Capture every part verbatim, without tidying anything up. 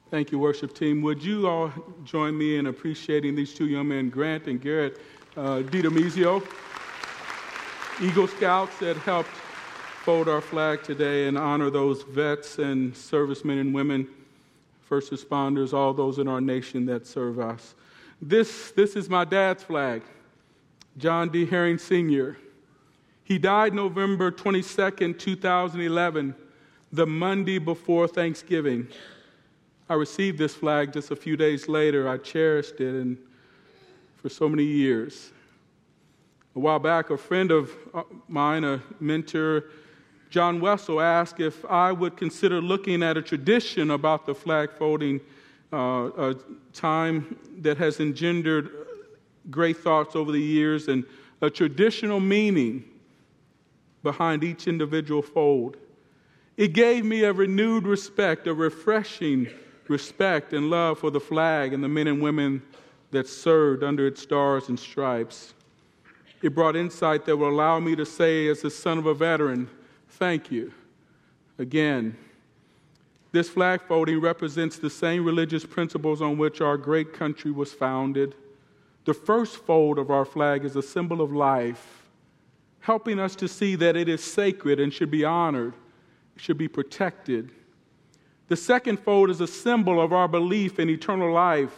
Thank you, worship team. Would you all join me in appreciating these two young men, Grant and Garrett uh, DiDomizio, Eagle Scouts that helped fold our flag today and honor those vets and servicemen and women, first responders, all those in our nation that serve us. This, this is my dad's flag, John D. Herring Senior He died November twenty-second, two thousand eleven, the Monday before Thanksgiving. I received this flag just a few days later. I cherished it and for so many years. A while back, a friend of mine, a mentor, John Wessel, asked if I would consider looking at a tradition about the flag folding, uh, a time that has engendered great thoughts over the years and a traditional meaning behind each individual fold. It gave me a renewed respect, a refreshing respect and love for the flag and the men and women that served under its stars and stripes. It brought insight that will allow me to say, as the son of a veteran, thank you again. This flag folding represents the same religious principles on which our great country was founded. The first fold of our flag is a symbol of life, helping us to see that it is sacred and should be honored, should be protected. The second fold is a symbol of our belief in eternal life,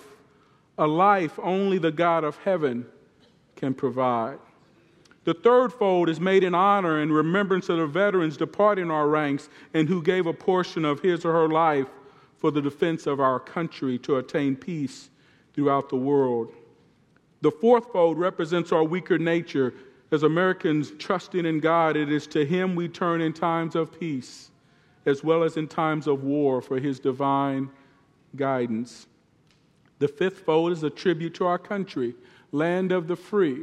a life only the God of heaven can provide. The third fold is made in honor and remembrance of the veterans departing our ranks and who gave a portion of his or her life for the defense of our country to attain peace throughout the world. The fourth fold represents our weaker nature. As Americans trusting in God, it is to him we turn in times of peace, as well as in times of war, for his divine guidance. The fifth fold is a tribute to our country, land of the free,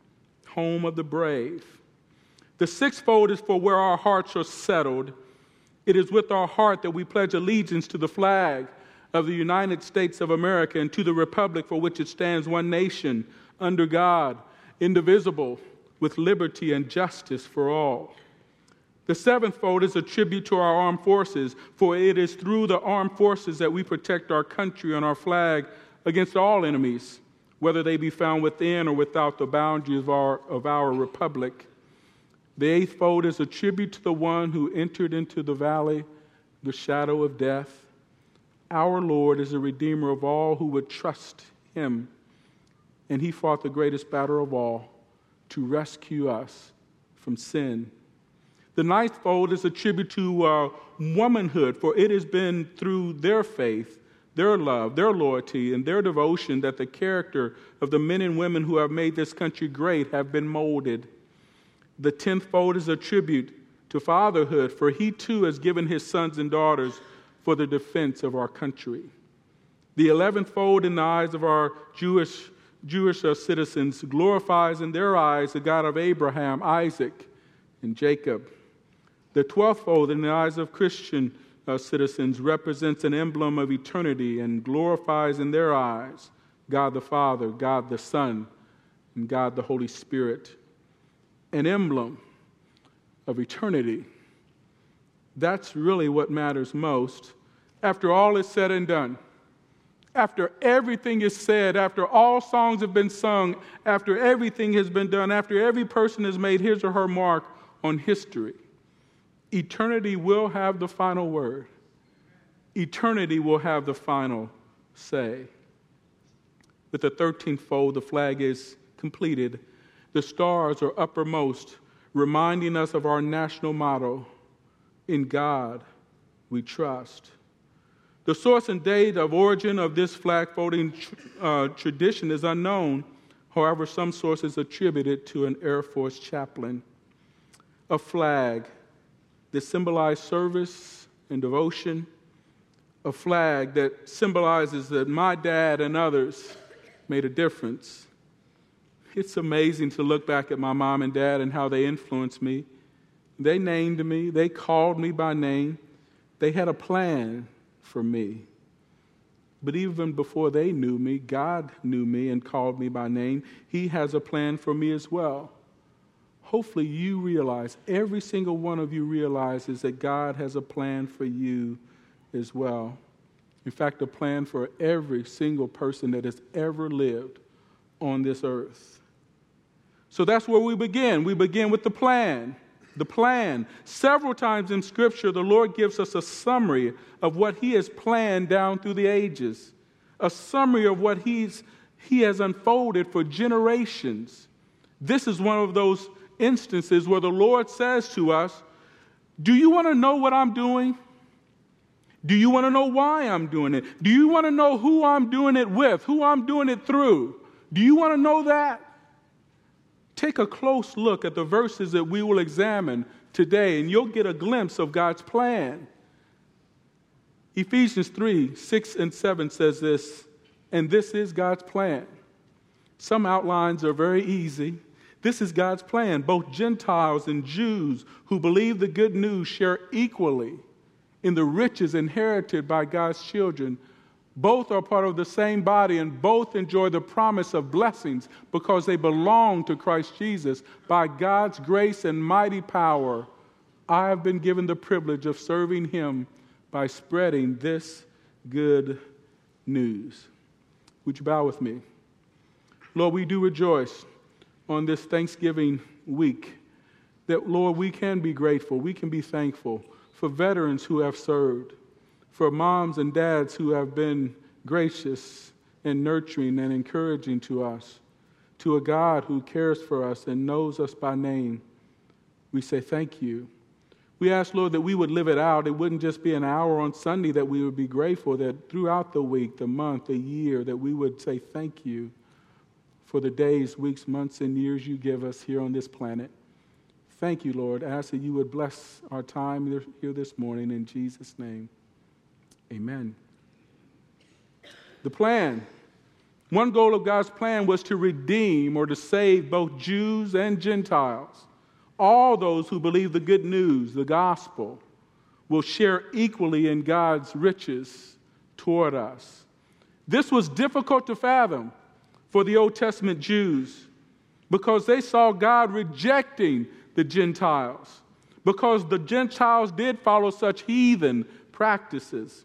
home of the brave. The sixth fold is for where our hearts are settled. It is with our heart that we pledge allegiance to the flag of the United States of America and to the republic for which it stands, one nation, under God, indivisible, with liberty and justice for all. The seventh fold is a tribute to our armed forces, for it is through the armed forces that we protect our country and our flag against all enemies, whether they be found within or without the boundaries of our, of our republic. The eighth fold is a tribute to the one who entered into the valley, the shadow of death. Our Lord is a redeemer of all who would trust him, and he fought the greatest battle of all to rescue us from sin. The ninth fold is a tribute to uh, womanhood, for it has been through their faith, their love, their loyalty, and their devotion that the character of the men and women who have made this country great have been molded. The tenth fold is a tribute to fatherhood, for he too has given his sons and daughters for the defense of our country. The eleventh fold in the eyes of our Jewish, Jewish uh, citizens glorifies in their eyes the God of Abraham, Isaac, and Jacob. The twelfth fold in the eyes of Christian uh, citizens represents an emblem of eternity and glorifies in their eyes God the Father, God the Son, and God the Holy Spirit. An emblem of eternity. That's really what matters most. After all is said and done, after everything is said, after all songs have been sung, after everything has been done, after every person has made his or her mark on history, eternity will have the final word. Eternity will have the final say. With the thirteenth fold, the flag is completed. The stars are uppermost, reminding us of our national motto, in God we trust. The source and date of origin of this flag folding uh, tradition is unknown. However, some sources attribute it to an Air Force chaplain. A flag that symbolized service and devotion, a flag that symbolizes that my dad and others made a difference. It's amazing to look back at my mom and dad and how they influenced me. They named me, they called me by name, they had a plan for me. But even before they knew me, God knew me and called me by name. He has a plan for me as well. Hopefully you realize, every single one of you realizes that God has a plan for you as well. In fact, a plan for every single person that has ever lived on this earth. So that's where we begin. We begin with the plan. The plan. Several times in Scripture, the Lord gives us a summary of what He has planned down through the ages. A summary of what He's He has unfolded for generations. This is one of those instances where the Lord says to us, do you want to know what I'm doing? Do you want to know why I'm doing it? Do you want to know who I'm doing it with, who I'm doing it through? Do you want to know that? Take a close look at the verses that we will examine today, and you'll get a glimpse of God's plan. Ephesians three, six and seven says this, and this is God's plan. Some outlines are very easy. This is God's plan. Both Gentiles and Jews who believe the good news share equally in the riches inherited by God's children. Both are part of the same body, and both enjoy the promise of blessings because they belong to Christ Jesus. By God's grace and mighty power, I have been given the privilege of serving Him by spreading this good news. Would you bow with me? Lord, we do rejoice on this Thanksgiving week that, Lord, we can be grateful, we can be thankful for veterans who have served, for moms and dads who have been gracious and nurturing and encouraging to us, to a God who cares for us and knows us by name. We say thank you. We ask, Lord, that we would live it out. It wouldn't just be an hour on Sunday that we would be grateful, that throughout the week, the month, the year, that we would say thank you for the days, weeks, months, and years you give us here on this planet. Thank you, Lord. I ask that you would bless our time here this morning in Jesus' name. Amen. The plan. One goal of God's plan was to redeem or to save both Jews and Gentiles. All those who believe the good news, the gospel, will share equally in God's riches toward us. This was difficult to fathom for the Old Testament Jews because they saw God rejecting the Gentiles, because the Gentiles did follow such heathen practices.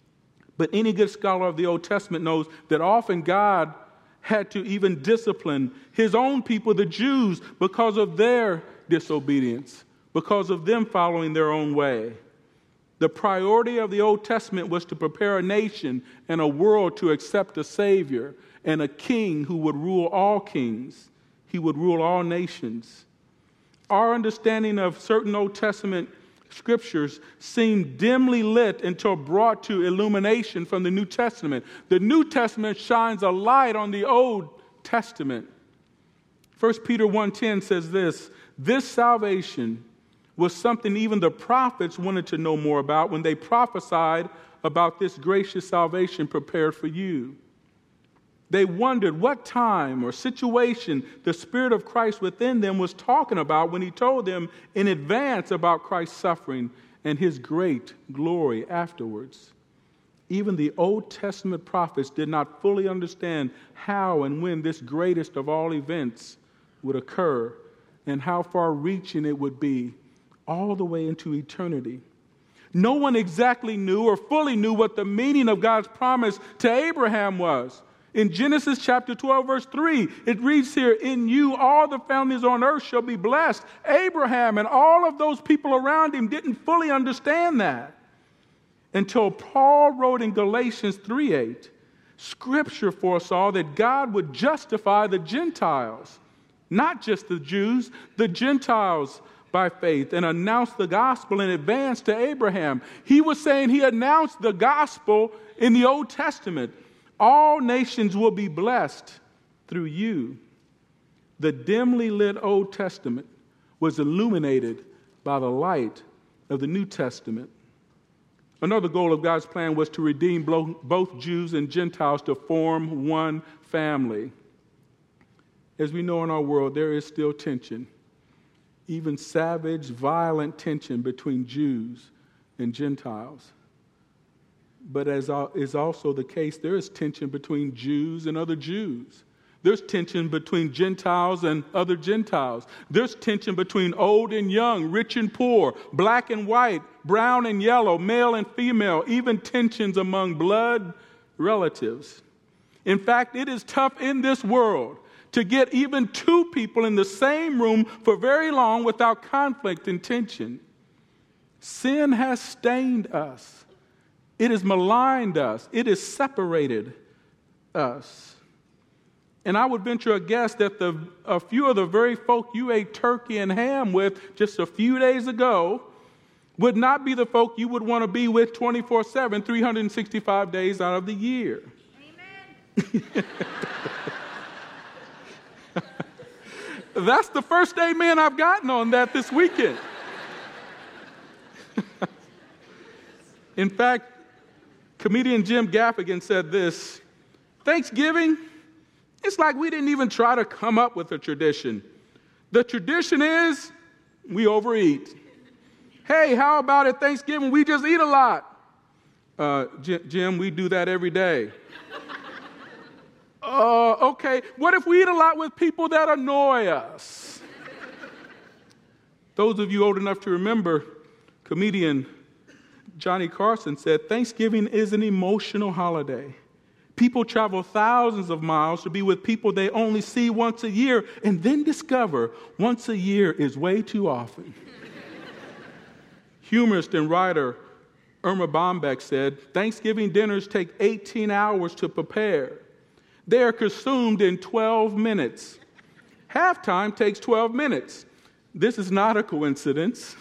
But any good scholar of the Old Testament knows that often God had to even discipline His own people, the Jews, because of their disobedience, because of them following their own way. The priority of the Old Testament was to prepare a nation and a world to accept a Savior and a king who would rule all kings. He would rule all nations. Our understanding of certain Old Testament scriptures seemed dimly lit until brought to illumination from the New Testament. The New Testament shines a light on the Old Testament. First Peter one ten says this, this salvation was something even the prophets wanted to know more about when they prophesied about this gracious salvation prepared for you. They wondered what time or situation the Spirit of Christ within them was talking about when He told them in advance about Christ's suffering and His great glory afterwards. Even the Old Testament prophets did not fully understand how and when this greatest of all events would occur and how far-reaching it would be all the way into eternity. No one exactly knew or fully knew what the meaning of God's promise to Abraham was. In Genesis chapter twelve, verse three, it reads here, in you all the families on earth shall be blessed. Abraham and all of those people around him didn't fully understand that until Paul wrote in Galatians three eight, Scripture foresaw that God would justify the Gentiles, not just the Jews, the Gentiles by faith, and announced the gospel in advance to Abraham. He was saying He announced the gospel in the Old Testament. All nations will be blessed through you. The dimly lit Old Testament was illuminated by the light of the New Testament. Another goal of God's plan was to redeem both Jews and Gentiles to form one family. As we know in our world, there is still tension, even savage, violent tension between Jews and Gentiles. But as is also the case, there is tension between Jews and other Jews, There's tension between Gentiles and other Gentiles. There's tension between old and young, rich and poor, black and white, brown and yellow, male and female, even tensions among blood relatives. In fact, it is tough in this world to get even two people in the same room for very long without conflict and tension. Sin has stained us. It has maligned us. It has separated us. And I would venture a guess that the, a few of the very folk you ate turkey and ham with just a few days ago would not be the folk you would want to be with twenty-four seven, three hundred sixty-five days out of the year. Amen. That's the first amen I've gotten on that this weekend. In fact, comedian Jim Gaffigan said this: Thanksgiving, it's like we didn't even try to come up with a tradition. The tradition is we overeat. Hey, how about at Thanksgiving we just eat a lot? Uh, Jim, we do that every day. Uh, okay, what if we eat a lot with people that annoy us? Those of you old enough to remember, comedian Johnny Carson said, Thanksgiving is an emotional holiday. People travel thousands of miles to be with people they only see once a year and then discover once a year is way too often. Humorist and writer Irma Bombeck said, Thanksgiving dinners take eighteen hours to prepare. They are consumed in twelve minutes. Halftime takes twelve minutes. This is not a coincidence.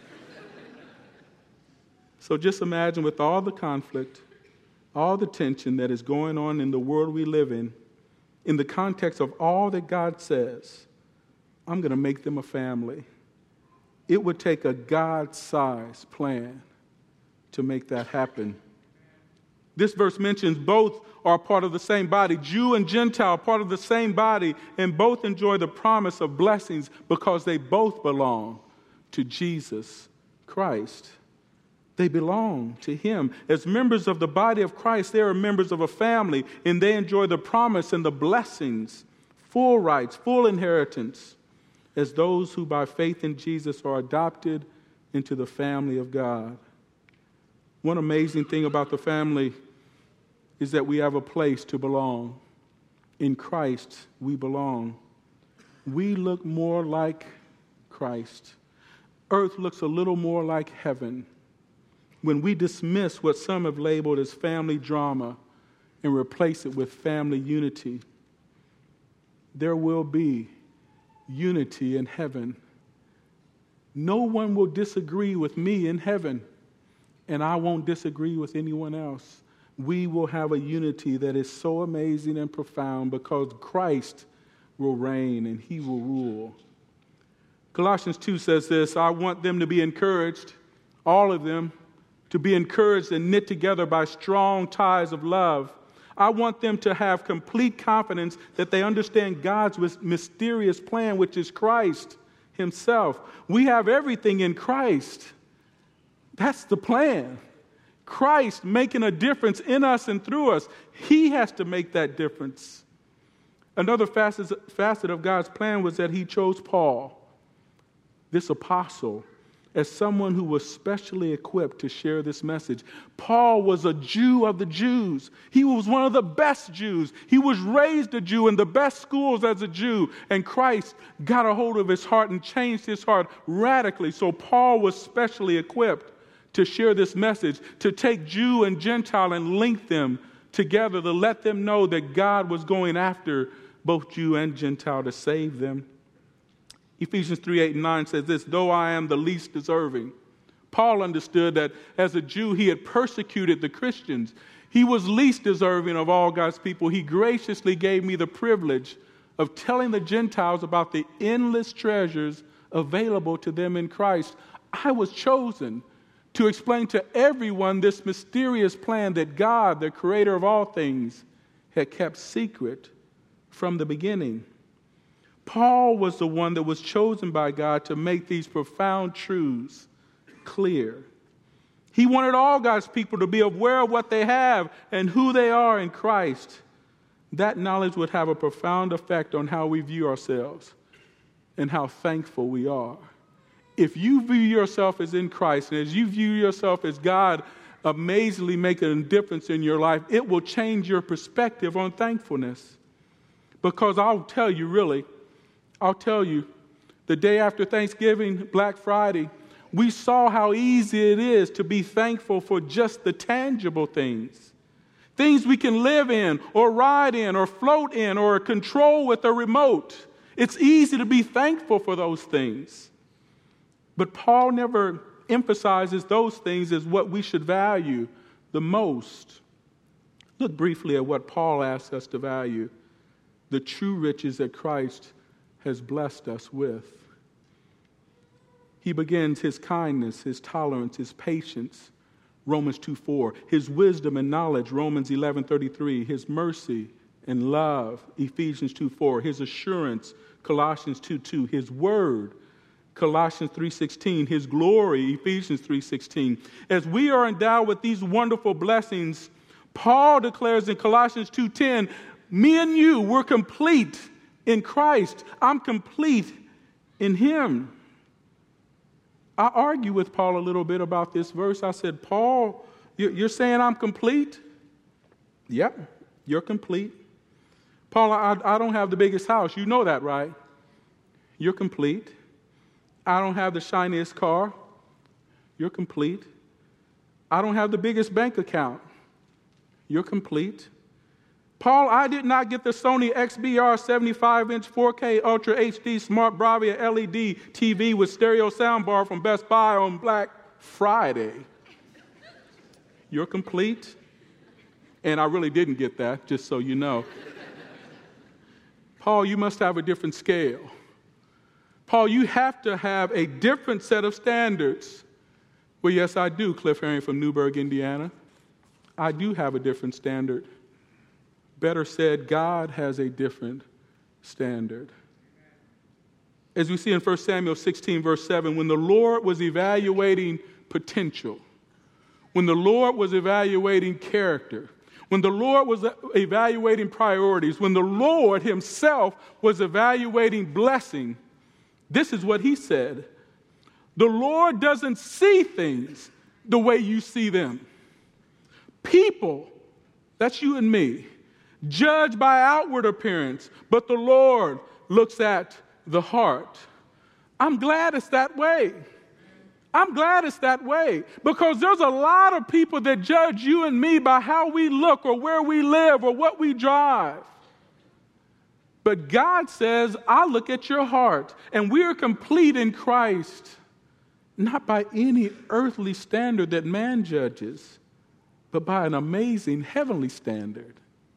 So just imagine, with all the conflict, all the tension that is going on in the world we live in, in the context of all that God says, I'm going to make them a family. It would take a God-sized plan to make that happen. This verse mentions both are part of the same body, Jew and Gentile, part of the same body, and both enjoy the promise of blessings because they both belong to Jesus Christ. They belong to Him. As members of the body of Christ, they are members of a family, and they enjoy the promise and the blessings, full rights, full inheritance, as those who by faith in Jesus are adopted into the family of God. One amazing thing about the family is that we have a place to belong. In Christ, we belong. We look more like Christ. Earth looks a little more like heaven when we dismiss what some have labeled as family drama and replace it with family unity. There will be unity in heaven. No one will disagree with me in heaven, and I won't disagree with anyone else. We will have a unity that is so amazing and profound because Christ will reign and He will rule. Colossians two says this: I want them to be encouraged, all of them, to be encouraged and knit together by strong ties of love. I want them to have complete confidence that they understand God's mysterious plan, which is Christ Himself. We have everything in Christ. That's the plan. Christ making a difference in us and through us. He has to make that difference. Another facet, facet of God's plan was that He chose Paul, this apostle, as someone who was specially equipped to share this message. Paul was a Jew of the Jews. He was one of the best Jews. He was raised a Jew in the best schools as a Jew. And Christ got a hold of his heart and changed his heart radically. So Paul was specially equipped to share this message, to take Jew and Gentile and link them together, to let them know that God was going after both Jew and Gentile to save them. Ephesians three, eight, and nine says this: though I am the least deserving. Paul understood that as a Jew, he had persecuted the Christians. He was least deserving of all God's people. He graciously gave me the privilege of telling the Gentiles about the endless treasures available to them in Christ. I was chosen to explain to everyone this mysterious plan that God, the creator of all things, had kept secret from the beginning. Paul was the one that was chosen by God to make these profound truths clear. He wanted all God's people to be aware of what they have and who they are in Christ. that knowledge would have a profound effect on how we view ourselves and how thankful we are. If you view yourself as in Christ, and as you view yourself as God amazingly making a difference in your life, it will change your perspective on thankfulness. Because I'll tell you, really, I'll tell you, the day after Thanksgiving, Black Friday, we saw how easy it is to be thankful for just the tangible things. Things we can live in, or ride in, or float in, or control with a remote. It's easy to be thankful for those things. But Paul never emphasizes those things as what we should value the most. Look briefly at what Paul asks us to value: the true riches that Christ has blessed us with. He begins his kindness, his tolerance, his patience, Romans two four, his wisdom and knowledge, Romans eleven thirty-three, his mercy and love, Ephesians two four, his assurance, Colossians two two, his word, Colossians three sixteen, his glory, Ephesians three sixteen. As we are endowed with these wonderful blessings, Paul declares in Colossians two ten, me and you, we're complete in Christ. I'm complete in him. I argue with Paul a little bit about this verse. I said, Paul, you're saying I'm complete? Yep, you're complete. Paul, I, I don't have the biggest house. You know that, right? You're complete. I don't have the shiniest car. You're complete. I don't have the biggest bank account. You're complete. Paul, I did not get the Sony X B R seventy-five inch four K Ultra H D Smart Bravia L E D T V with stereo soundbar from Best Buy on Black Friday. You're complete. And I really didn't get that, just so you know. Paul, you must have a different scale. Paul, you have to have a different set of standards. Well, yes, I do, Cliff Herring from Newburgh, Indiana. I do have a different standard. Better said, God has a different standard. As we see in First Samuel sixteen, verse seven, when the Lord was evaluating potential, when the Lord was evaluating character, when the Lord was evaluating priorities, when the Lord himself was evaluating blessing, this is what he said: the Lord doesn't see things the way you see them. People, that's you and me, judge by outward appearance, but the Lord looks at the heart. I'm glad it's that way. I'm glad it's that way, because there's a lot of people that judge you and me by how we look or where we live or what we drive. But God says, I look at your heart, and we are complete in Christ, not by any earthly standard that man judges, but by an amazing heavenly standard.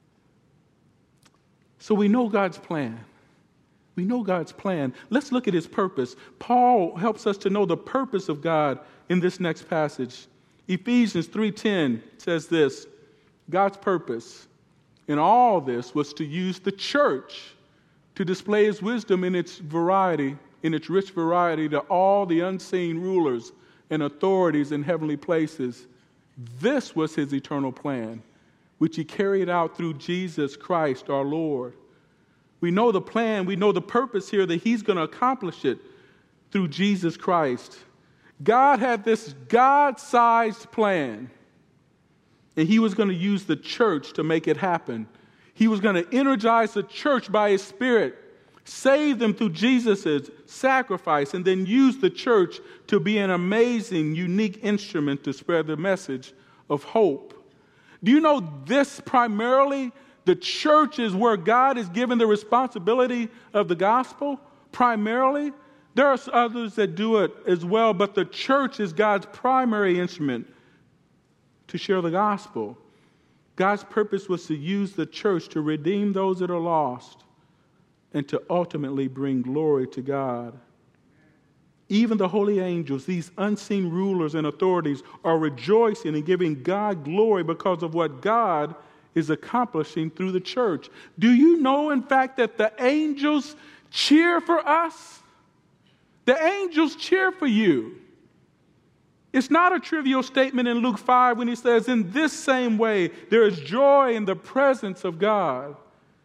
So we know God's plan. We know God's plan. Let's look at his purpose. Paul helps us to know the purpose of God in this next passage. Ephesians three ten says this: God's purpose in all this was to use the church to display his wisdom in its variety, in its rich variety, to all the unseen rulers and authorities in heavenly places. This was his eternal plan, which he carried out through Jesus Christ our Lord. We know the plan, we know the purpose here, that he's going to accomplish it through Jesus Christ. God had this God-sized plan, and he was going to use the church to make it happen. He was going to energize the church by his Spirit, save them through Jesus' sacrifice, and then use the church to be an amazing, unique instrument to spread the message of hope. Do you know this primarily? The church is where God is given the responsibility of the gospel, primarily. There are others that do it as well, but the church is God's primary instrument to share the gospel. God's purpose was to use the church to redeem those that are lost and to ultimately bring glory to God. Even the holy angels, these unseen rulers and authorities, are rejoicing and giving God glory because of what God is accomplishing through the church. Do you know, in fact, that the angels cheer for us? The angels cheer for you. It's not a trivial statement in Luke five when he says, in this same way, there is joy in the presence of God.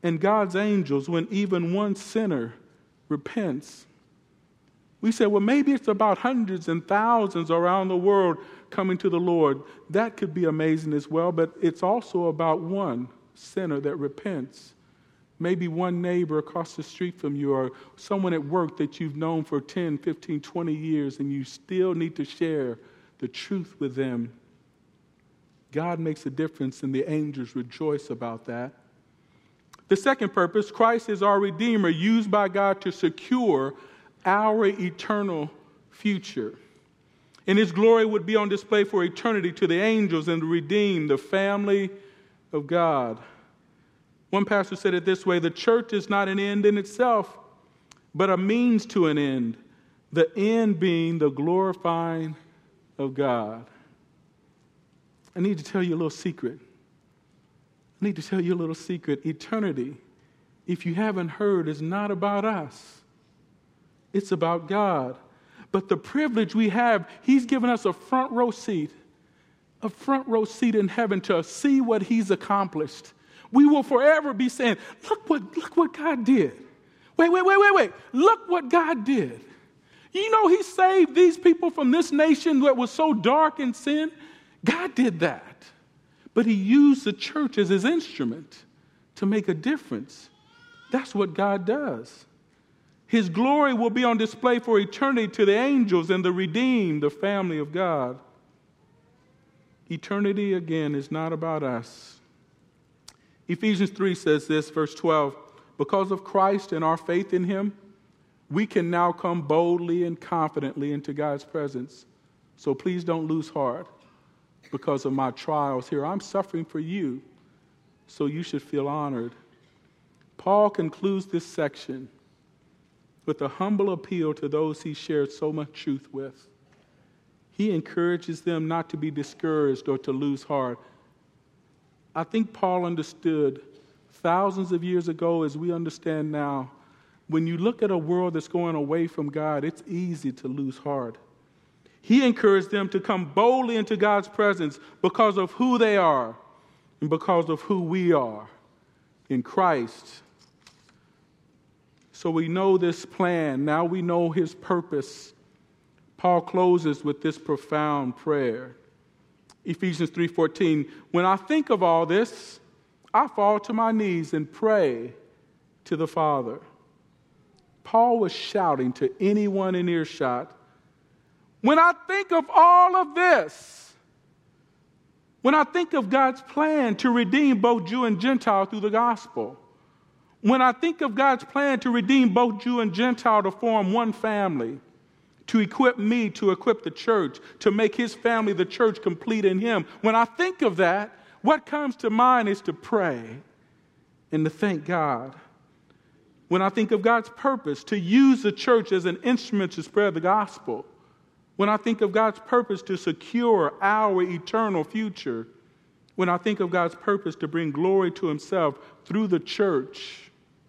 and God's angels when even one sinner repents. We say, well, maybe it's about hundreds and thousands around the world coming to the Lord. That could be amazing as well, but it's also about one sinner that repents. Maybe one neighbor across the street from you, or someone at work that you've known for ten, fifteen, twenty years, and you still need to share the truth with them. God makes a difference, and the angels rejoice about that. The second purpose, Christ is our Redeemer, used by God to secure our eternal future. And His glory would be on display for eternity to the angels and the redeemed, the family of God. One pastor said it this way: the church is not an end in itself, but a means to an end, the end being the glorifying of God. I need to tell you a little secret. I need to tell you a little secret. Eternity, if you haven't heard, is not about us. It's about God. But the privilege we have, He's given us a front row seat, a front row seat in heaven to see what He's accomplished. We will forever be saying, look what, look what God did. Wait, wait, wait, wait, wait. Look what God did. You know, He saved these people from this nation that was so dark in sin. God did that. But He used the church as His instrument to make a difference. That's what God does. His glory will be on display for eternity to the angels and the redeemed, the family of God. Eternity, again, is not about us. Ephesians three says this, verse twelve, because of Christ and our faith in Him, we can now come boldly and confidently into God's presence. So please don't lose heart because of my trials here. I'm suffering for you, so you should feel honored. Paul concludes this section with a humble appeal to those he shared so much truth with. He encourages them not to be discouraged or to lose heart. I think Paul understood thousands of years ago, as we understand now, when you look at a world that's going away from God, it's easy to lose heart. He encouraged them to come boldly into God's presence because of who they are and because of who we are in Christ. So we know this plan. Now we know His purpose. Paul closes with this profound prayer. Ephesians three fourteen, when I think of all this, I fall to my knees and pray to the Father. Paul was shouting to anyone in earshot, when I think of all of this, when I think of God's plan to redeem both Jew and Gentile through the gospel, when I think of God's plan to redeem both Jew and Gentile to form one family, to equip me, to equip the church, to make His family, the church, complete in Him, when I think of that, what comes to mind is to pray and to thank God. When I think of God's purpose, to use the church as an instrument to spread the gospel. When I think of God's purpose to secure our eternal future. When I think of God's purpose to bring glory to Himself through the church.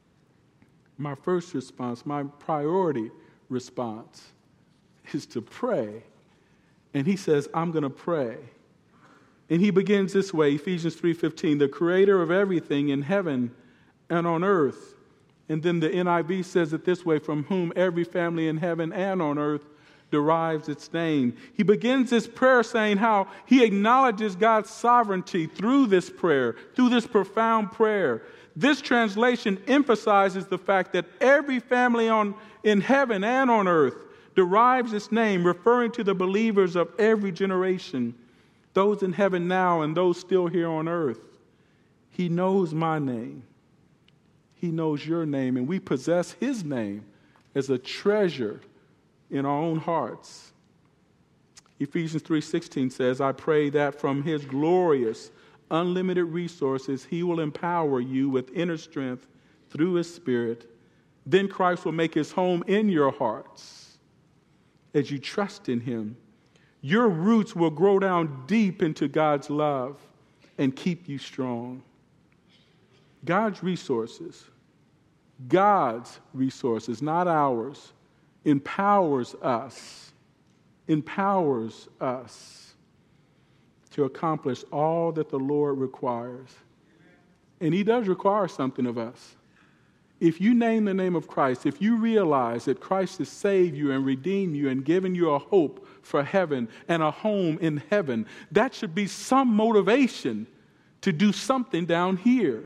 My first response, my priority response is to pray. And he says, I'm going to pray. And he begins this way, Ephesians three fifteen, the creator of everything in heaven and on earth. And then the N I V says it this way, from whom every family in heaven and on earth derives its name. He begins this prayer saying how he acknowledges God's sovereignty through this prayer, through this profound prayer. This translation emphasizes the fact that every family on in heaven and on earth derives its name, referring to the believers of every generation, those in heaven now and those still here on earth. He knows my name. He knows your name, and we possess His name as a treasure in our own hearts. Ephesians three sixteen says, I pray that from His glorious, unlimited resources, He will empower you with inner strength through His Spirit. Then Christ will make His home in your hearts as you trust in Him. Your roots will grow down deep into God's love and keep you strong. God's resources, God's resources, not ours, empowers us, empowers us to accomplish all that the Lord requires. And he does require something of us. If you name the name of Christ, if you realize that Christ has saved you and redeemed you and given you a hope for heaven and a home in heaven, that should be some motivation to do something down here.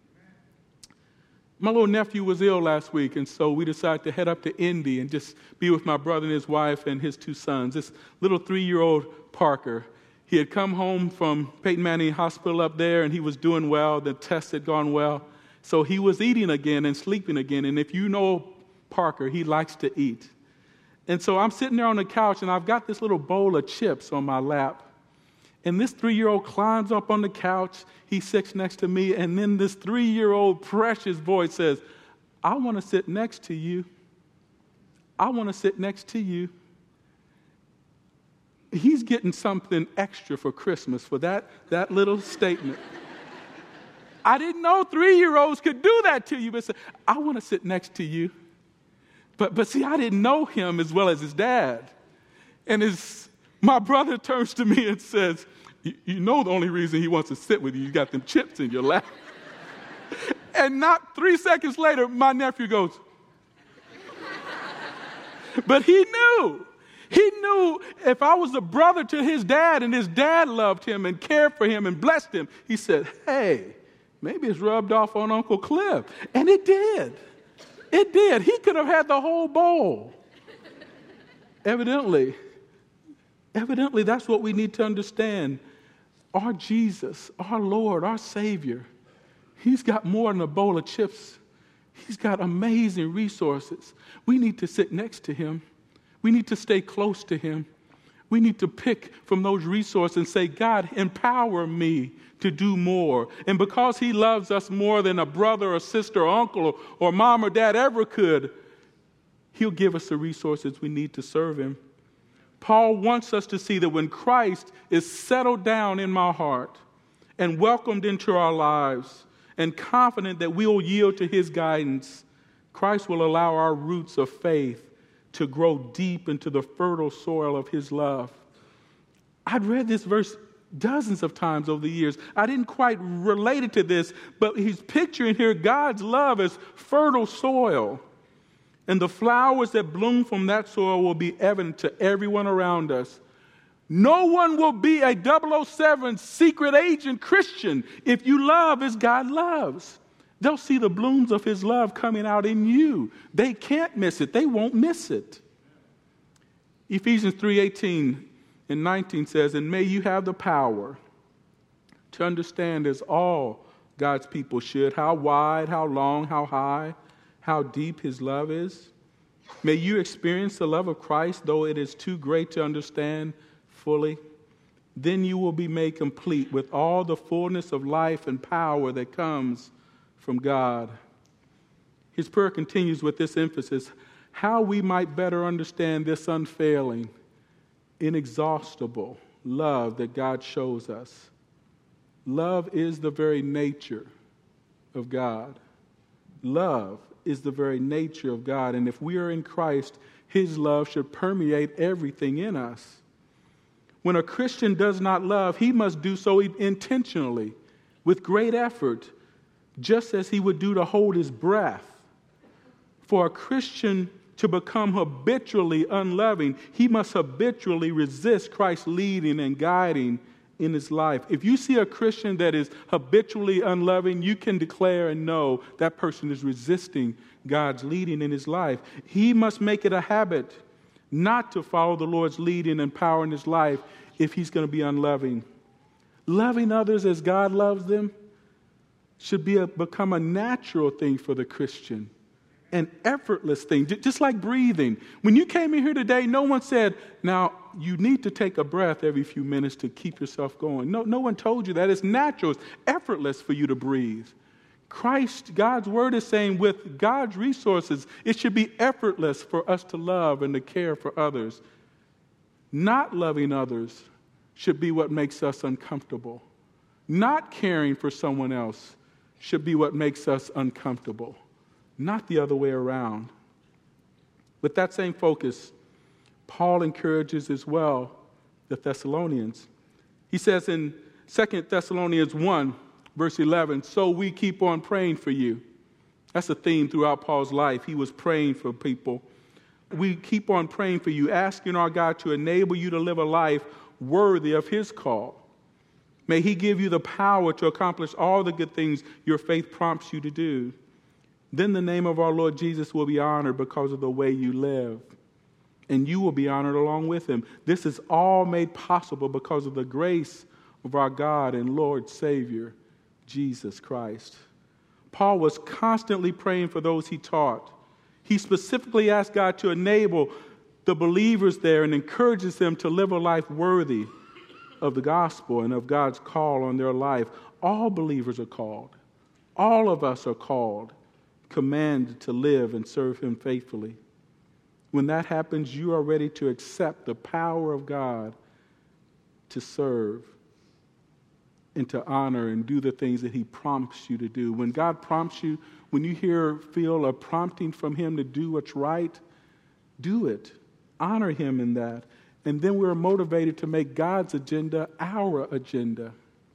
My little nephew was ill last week, and so we decided to head up to Indy and just be with my brother and his wife and his two sons. This little three-year-old Parker, he had come home from Peyton Manning Hospital up there, and he was doing well. The tests had gone well. So he was eating again and sleeping again. And if you know Parker, he likes to eat. And so I'm sitting there on the couch, and I've got this little bowl of chips on my lap. And this three-year-old climbs up on the couch. He sits next to me, and then this three-year-old precious voice says, I want to sit next to you. I want to sit next to you. He's getting something extra for Christmas for that, that little statement. I didn't know three-year-olds could do that to you, but say, I want to sit next to you. But but see, I didn't know him as well as his dad. And his my brother turns to me and says, you know the only reason he wants to sit with you, you got them chips in your lap. And not three seconds later, my nephew goes. But he knew. He knew if I was a brother to his dad and his dad loved him and cared for him and blessed him, he said, hey, maybe it's rubbed off on Uncle Cliff. And it did. It did. He could have had the whole bowl. Evidently, evidently that's what we need to understand. Our Jesus, our Lord, our Savior, he's got more than a bowl of chips. He's got amazing resources. We need to sit next to him. We need to stay close to him. We need to pick from those resources and say, God, empower me to do more. And because he loves us more than a brother or sister or uncle or, or mom or dad ever could, he'll give us the resources we need to serve him. Paul wants us to see that when Christ is settled down in my heart and welcomed into our lives and confident that we'll yield to his guidance, Christ will allow our roots of faith to grow deep into the fertile soil of his love. I'd read this verse dozens of times over the years. I didn't quite relate it to this, but he's picturing here God's love as fertile soil. And the flowers that bloom from that soil will be evident to everyone around us. No one will be a double oh seven secret agent Christian if you love as God loves. They'll see the blooms of his love coming out in you. They can't miss it. They won't miss it. Ephesians three eighteen and nineteen says, and may you have the power to understand as all God's people should, how wide, how long, how high, how deep his love is. May you experience the love of Christ, though it is too great to understand fully. Then you will be made complete with all the fullness of life and power that comes from God. His prayer continues with this emphasis, how we might better understand this unfailing, inexhaustible love that God shows us. Love is the very nature of God. Love is the very nature of God. And if we are in Christ, his love should permeate everything in us. When a Christian does not love, he must do so intentionally, with great effort, just as he would do to hold his breath. For a Christian to become habitually unloving, he must habitually resist Christ's leading and guiding in his life. If you see a Christian that is habitually unloving, you can declare and know that person is resisting God's leading in his life. He must make it a habit not to follow the Lord's leading and power in his life if he's going to be unloving. Loving others as God loves them should be a, become a natural thing for the Christian, an effortless thing, just like breathing. When you came in here today, no one said, now, you need to take a breath every few minutes to keep yourself going. No, no one told you that. It's natural. It's effortless for you to breathe. Christ, God's word is saying with God's resources, it should be effortless for us to love and to care for others. Not loving others should be what makes us uncomfortable. Not caring for someone else should be what makes us uncomfortable, not the other way around. With that same focus, Paul encourages as well the Thessalonians. He says in Second Thessalonians one, Verse eleven, so we keep on praying for you. That's a theme throughout Paul's life. He was praying for people. We keep on praying for you, asking our God to enable you to live a life worthy of his call. May he give you the power to accomplish all the good things your faith prompts you to do. Then the name of our Lord Jesus will be honored because of the way you live. And you will be honored along with him. This is all made possible because of the grace of our God and Lord Savior, Jesus Christ. Paul was constantly praying for those he taught. He specifically asked God to enable the believers there and encourages them to live a life worthy of the gospel and of God's call on their life. All believers are called. All of us are called, commanded to live and serve him faithfully. When that happens, you are ready to accept the power of God to serve and to honor and do the things that he prompts you to do. When God prompts you, when you hear, feel a prompting from him to do what's right, do it. Honor him in that. And then we're motivated to make God's agenda our agenda.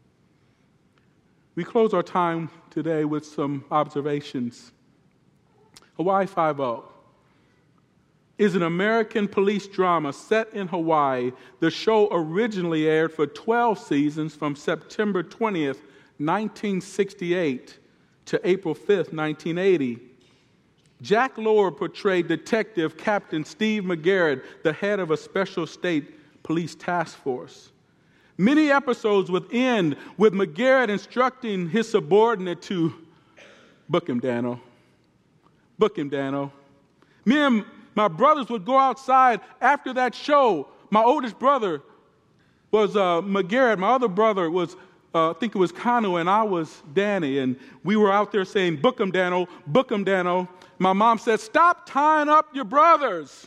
We close our time today with some observations. Hawaii Five-O is an American police drama set in Hawaii. The show originally aired for twelve seasons from September twentieth, nineteen sixty-eight to April fifth, nineteen eighty. Jack Lord portrayed Detective Captain Steve McGarrett, the head of a special state police task force. Many episodes would end with McGarrett instructing his subordinate to book him, Dano. Book him, Dano. Me and my brothers would go outside after that show. My oldest brother was uh, McGarrett. My other brother was, uh, I think it was Kanu, and I was Danny. And we were out there saying, book him, Dano, book him, Dano. My mom said, stop tying up your brothers.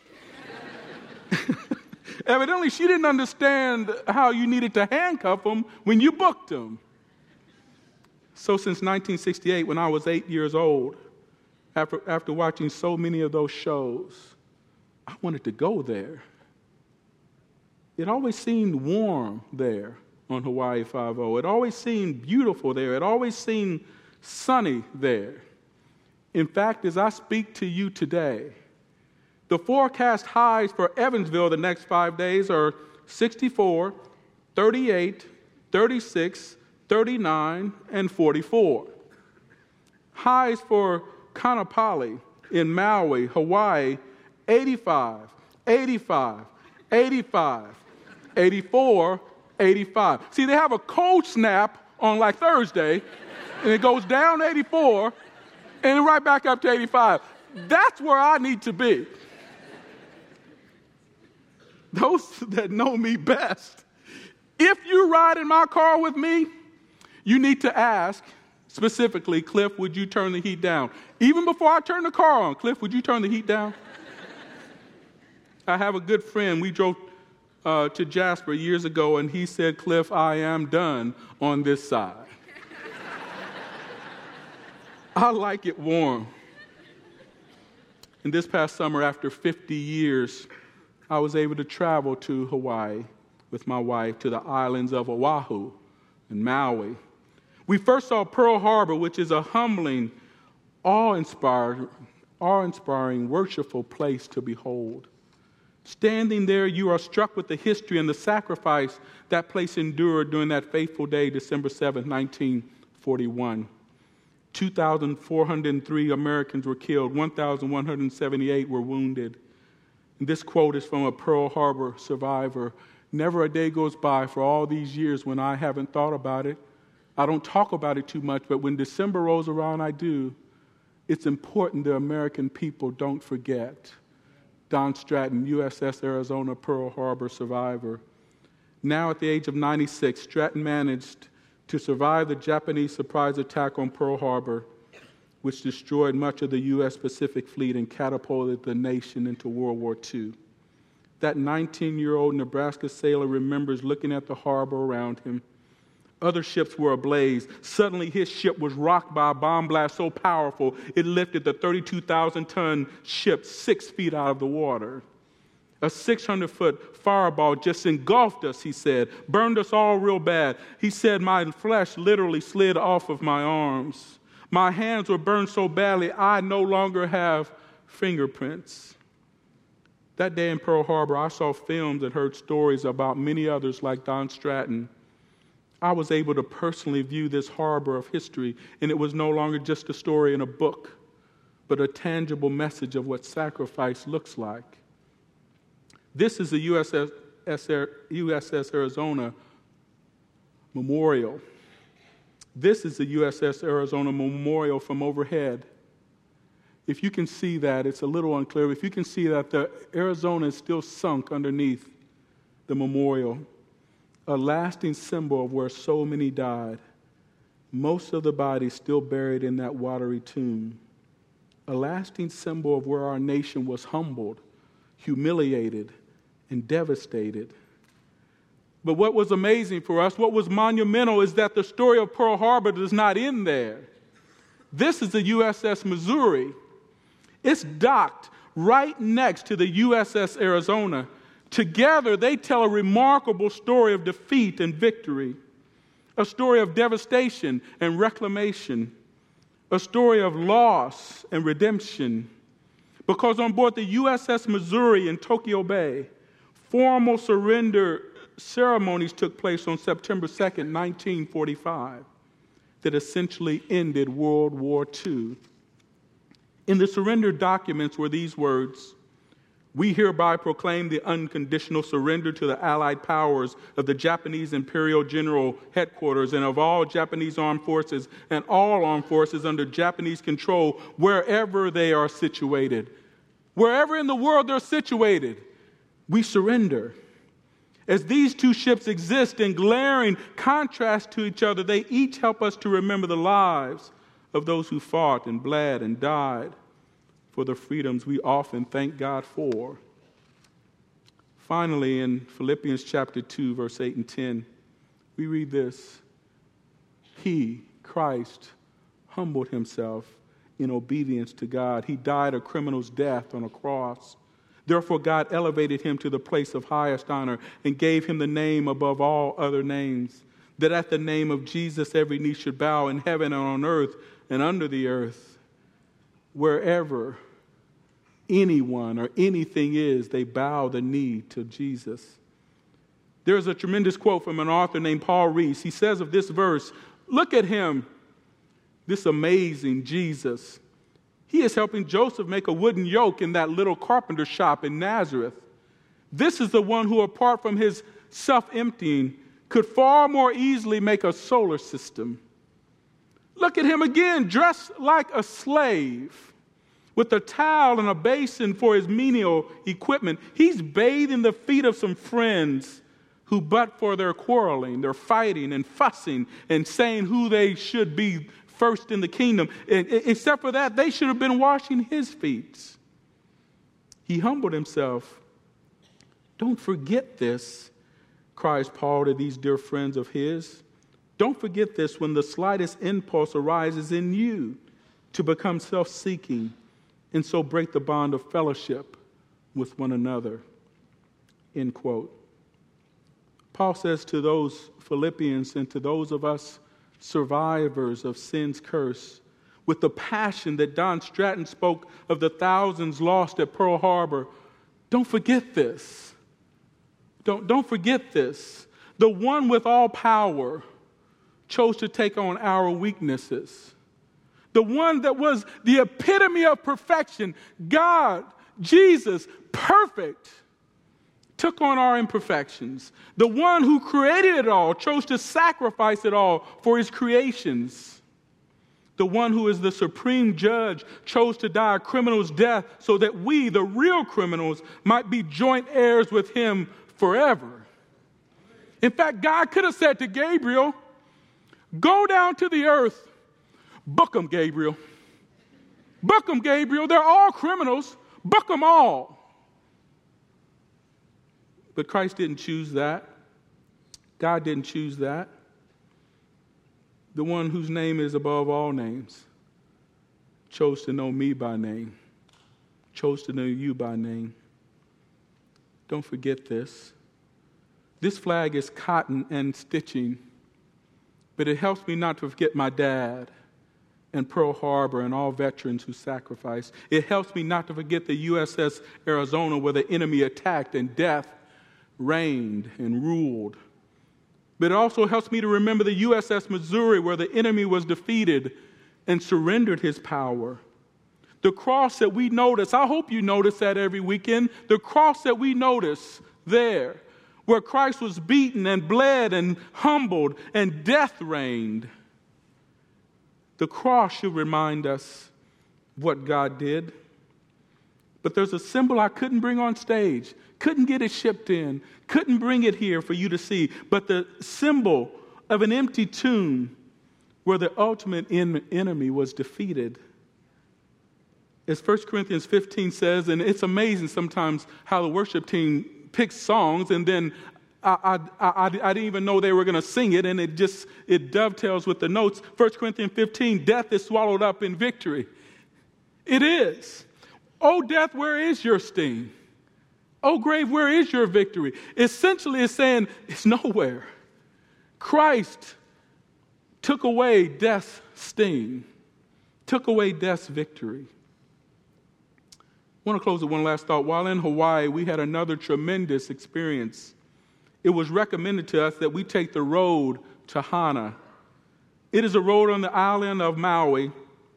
Evidently, she didn't understand how you needed to handcuff them when you booked them. So since nineteen sixty-eight, when I was eight years old, after, after watching so many of those shows, I wanted to go there. It always seemed warm there on Hawaii Five-O. It always seemed beautiful there. It always seemed sunny there. In fact, as I speak to you today, the forecast highs for Evansville the next five days are sixty-four, thirty-eight, thirty-six, thirty-nine, and forty-four. Highs for Kaanapali in Maui, Hawaii, eighty-five, eighty-five, eighty-five, eighty-four, eighty-five. See, they have a cold snap on like Thursday, and it goes down to eighty-four, and then right back up to eighty-five. That's where I need to be. Those that know me best, if you ride in my car with me, you need to ask specifically, Cliff, would you turn the heat down? Even before I turn the car on, Cliff, would you turn the heat down? I have a good friend. We drove uh, to Jasper years ago, and he said, Cliff, I am done on this side. I like it warm. And this past summer, after fifty years, I was able to travel to Hawaii with my wife to the islands of Oahu and Maui. We first saw Pearl Harbor, which is a humbling, awe-inspiring, awe-inspiring, worshipful place to behold. Standing there, you are struck with the history and the sacrifice that place endured during that fateful day, December seventh, nineteen forty-one. two thousand four hundred three Americans were killed, one thousand one hundred seventy-eight were wounded. And this quote is from a Pearl Harbor survivor. Never a day goes by for all these years when I haven't thought about it. I don't talk about it too much, but when December rolls around, I do. It's important the American people don't forget. Don Stratton, U S S Arizona Pearl Harbor survivor. Now at the age of ninety-six, Stratton managed to survive the Japanese surprise attack on Pearl Harbor, which destroyed much of the U S Pacific Fleet and catapulted the nation into World War Two. That nineteen-year-old Nebraska sailor remembers looking at the harbor around him. Other ships were ablaze. Suddenly, his ship was rocked by a bomb blast so powerful, it lifted the thirty-two thousand ton ship six feet out of the water. A six hundred foot fireball just engulfed us, he said, burned us all real bad. He said, my flesh literally slid off of my arms. My hands were burned so badly, I no longer have fingerprints. That day in Pearl Harbor, I saw films and heard stories about many others like Don Stratton. I was able to personally view this harbor of history, and it was no longer just a story in a book, but a tangible message of what sacrifice looks like. This is the U S S, U S S Arizona Memorial. This is the U S S Arizona Memorial from overhead. If you can see that, it's a little unclear. If you can see that the Arizona is still sunk underneath the memorial, a lasting symbol of where so many died. Most of the bodies still buried in that watery tomb. A lasting symbol of where our nation was humbled, humiliated, and devastated. But what was amazing for us, what was monumental, is that the story of Pearl Harbor does not end there. This is the U S S Missouri. It's docked right next to the U S S Arizona. Together, they tell a remarkable story of defeat and victory, a story of devastation and reclamation, a story of loss and redemption. Because on board the U S S Missouri in Tokyo Bay, formal surrender ceremonies took place on September second, nineteen forty-five, that essentially ended World War Two. In the surrender documents were these words: "We hereby proclaim the unconditional surrender to the Allied powers of the Japanese Imperial General Headquarters and of all Japanese armed forces and all armed forces under Japanese control wherever they are situated." Wherever in the world they're situated, we surrender. As these two ships exist in glaring contrast to each other, they each help us to remember the lives of those who fought and bled and died for the freedoms we often thank God for. Finally, in Philippians chapter two, verse eight and ten, we read this: He, Christ, humbled himself in obedience to God. He died a criminal's death on a cross. Therefore, God elevated him to the place of highest honor and gave him the name above all other names, that at the name of Jesus every knee should bow in heaven and on earth and under the earth. Wherever anyone or anything is, they bow the knee to Jesus. There is a tremendous quote from an author named Paul Rees. He says of this verse, look at him, this amazing Jesus. He is helping Joseph make a wooden yoke in that little carpenter shop in Nazareth. This is the one who, apart from his self-emptying, could far more easily make a solar system. Look at him again, dressed like a slave, with a towel and a basin for his menial equipment. He's bathing the feet of some friends who, but for their quarreling, they're fighting and fussing and saying who they should be first in the kingdom. Except for that, they should have been washing his feet. He humbled himself. Don't forget this, cries Paul to these dear friends of his. Don't forget this when the slightest impulse arises in you to become self-seeking and so break the bond of fellowship with one another. End quote. Paul says to those Philippians and to those of us survivors of sin's curse, with the passion that Don Stratton spoke of the thousands lost at Pearl Harbor, don't forget this. Don't, don't forget this. The one with all power chose to take on our weaknesses. The one that was the epitome of perfection, God, Jesus, perfect, took on our imperfections. The one who created it all chose to sacrifice it all for his creations. The one who is the supreme judge chose to die a criminal's death so that we, the real criminals, might be joint heirs with him forever. In fact, God could have said to Gabriel, go down to the earth, book them, Gabriel. Book them, Gabriel. They're all criminals. Book them all. But Christ didn't choose that. God didn't choose that. The one whose name is above all names chose to know me by name, chose to know you by name. don't forget this. This flag is cotton and stitching, but it helps me not to forget my dad and Pearl Harbor and all veterans who sacrificed. It helps me not to forget the U S S Arizona, where the enemy attacked and death reigned and ruled. But it also helps me to remember the U S S Missouri, where the enemy was defeated and surrendered his power. The cross that we notice, I hope you notice that every weekend, the cross that we notice there, where Christ was beaten and bled and humbled and death reigned. The cross should remind us what God did. But there's a symbol I couldn't bring on stage, couldn't get it shipped in, couldn't bring it here for you to see. But the symbol of an empty tomb where the ultimate en- enemy was defeated. As First Corinthians fifteen says, and it's amazing sometimes how the worship team picks songs, and then I, I, I, I didn't even know they were going to sing it, and it just, it dovetails with the notes. First Corinthians fifteen, death is swallowed up in victory. It is. Oh, death, where is your sting? Oh, grave, where is your victory? Essentially, it's saying it's nowhere. Christ took away death's sting, took away death's victory. I want to close with one last thought. While in Hawaii, we had another tremendous experience. It was recommended to us that we take the road to Hana. It is a road on the island of Maui.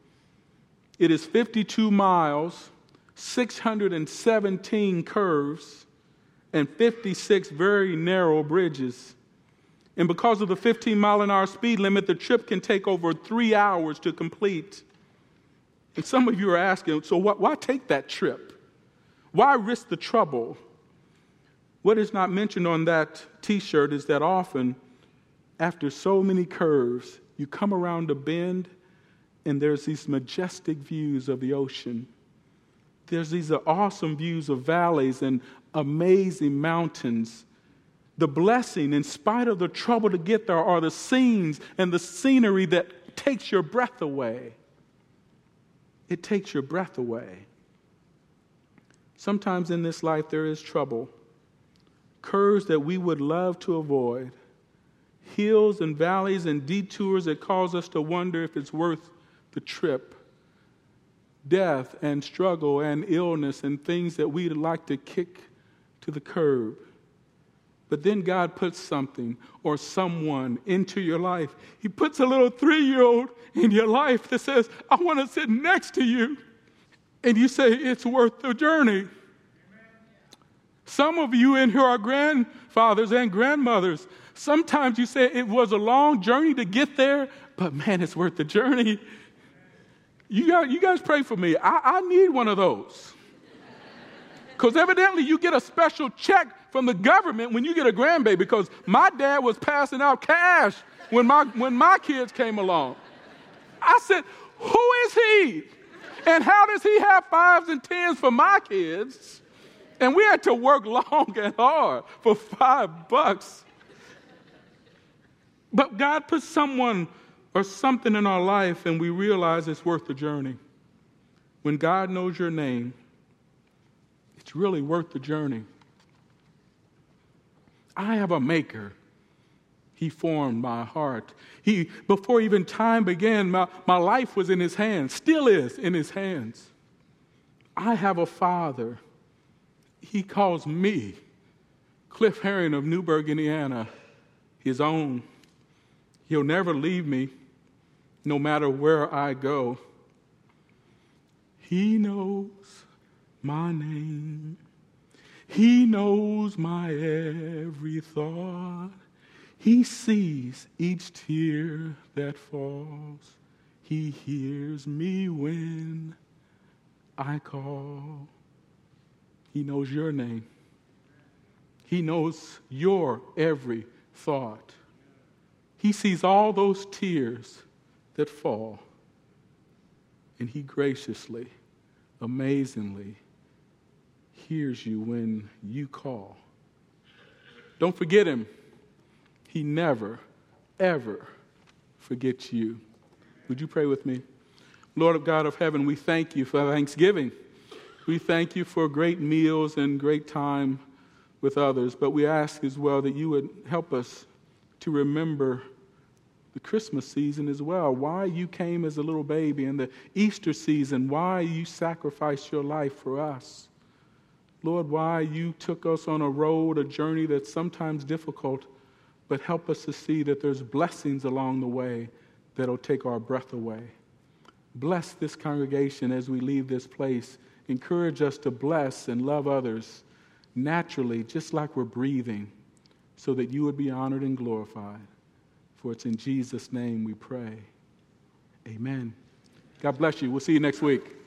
It is fifty-two miles, six hundred seventeen curves, and fifty-six very narrow bridges. And because of the fifteen mile an hour speed limit, the trip can take over three hours to complete. And some of you are asking, so why, why take that trip? Why risk the trouble? What is not mentioned on that T-shirt is that often, after so many curves, you come around a bend and there's these majestic views of the ocean. There's these awesome views of valleys and amazing mountains. The blessing, in spite of the trouble to get there, are the scenes and the scenery that takes your breath away. It takes your breath away. Sometimes in this life there is trouble. Curves that we would love to avoid, hills and valleys and detours that cause us to wonder if it's worth the trip, death and struggle and illness and things that we'd like to kick to the curb. But then God puts something or someone into your life. He puts a little three-year-old in your life that says, I want to sit next to you. And you say, it's worth the journey. Some of you in here are grandfathers and grandmothers. Sometimes you say it was a long journey to get there, but man, it's worth the journey. You guys, you guys pray for me. I, I need one of those. Because evidently you get a special check from the government when you get a grandbaby, because my dad was passing out cash when my, when my kids came along. I said, who is he? And how does he have fives and tens for my kids? And we had to work long and hard for five bucks. But God put someone or something in our life and we realize it's worth the journey. When God knows your name, it's really worth the journey. I have a maker. He formed my heart. He, before even time began, my, my life was in his hands, still is in his hands. I have a father. He calls me, Cliff Herring of Newburgh, Indiana, his own. He'll never leave me, no matter where I go. He knows my name. He knows my every thought. He sees each tear that falls. He hears me when I call. He knows your name. He knows your every thought. He sees all those tears that fall. And he graciously, amazingly hears you when you call. Don't forget him. He never, ever forgets you. Would you pray with me? Lord of God of heaven, we thank you for Thanksgiving. We thank you for great meals and great time with others. But we ask as well that you would help us to remember the Christmas season as well, why you came as a little baby, and the Easter season, why you sacrificed your life for us. Lord, why you took us on a road, a journey that's sometimes difficult, but help us to see that there's blessings along the way that'll take our breath away. Bless this congregation as we leave this place. Encourage us to bless and love others naturally, just like we're breathing, so that you would be honored and glorified. For it's in Jesus' name we pray. Amen. God bless you. We'll see you next week.